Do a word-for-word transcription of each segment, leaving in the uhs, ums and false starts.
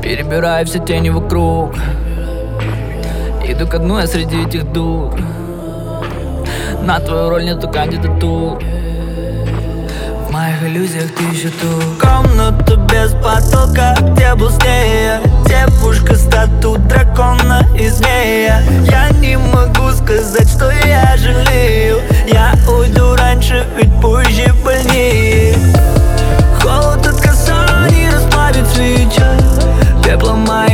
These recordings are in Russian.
Перебираю все тени вокруг, иду ко дну я среди этих дур. На твою роль нету кандидатур, в моих иллюзиях ты еще тут. Комната без потолка, где был с ней я. Девушка, статут дракона и змея. Я не могу сказать, что я жалею. Я уйду раньше, ведь позже больнее. Холод от касаний расплавит свеча, пеплом мои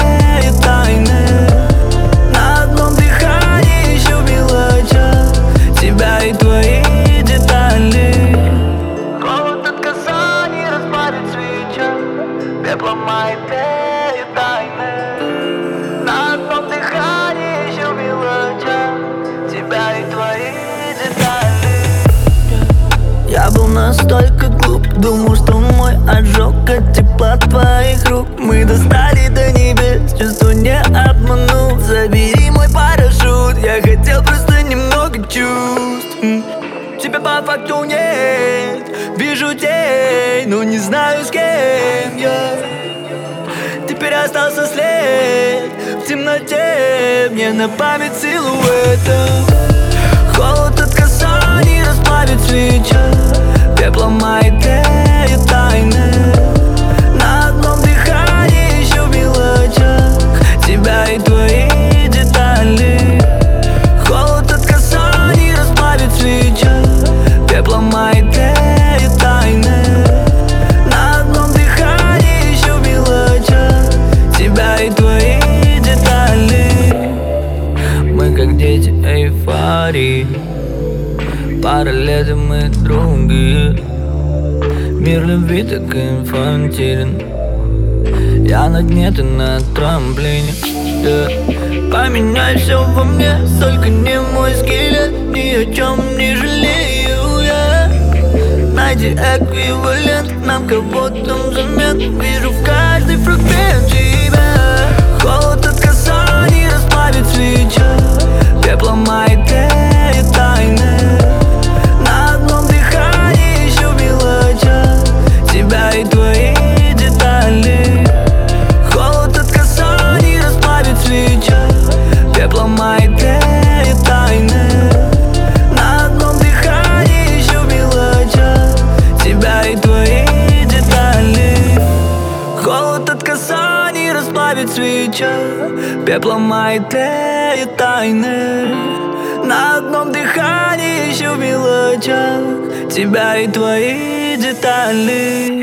тайны. На одном дыхании еще в мелочах тебя и твои детали. Холод от касаний расплавит свеча, пеплом мои тайны. На одном дыхании еще в мелочах тебя и твои детали. Я был настолько глуп, думал, что мой ожог от тепла твоих рук. Мы достали до небес, чувство не обманул. Забери мой парашют, я хотел просто немного чувств. Тебя по факту нет, вижу тень, но не знаю с кем я. Теперь остался след в темноте, мне на память силуэта. Холод от касаний расплавит свеча, пеплом мои тайны. На одном дыхании еще в мелочах тебя и твои детали. Холод от касаний расплавит свеча, пеплом мои тайны. На одном дыхании еще в мелочах тебя и твои детали. Мы как дети эйфории, пара лет и мы други. Мир любви так инфантилен, я на дне, ты на трамплине, yeah. Поменяй все во мне, только не мой скелет. Ни о чем не жалею я. Найди эквивалент нам кого-то взамен. Вижу в каждый фрагмент тебя. Холод от касаний расплавит свеча, пеплом мои тайны. На одном дыхании еще в мелочах тебя и твои детали. Холод от касаний расплавит свеча, пеплом мои тайны. На одном дыхании еще в мелочах тебя и твои детали. Холод от касаний расплавит свеча, пеплом мои тайны. На одном дыхании еще в мелочах тебя и твои детали.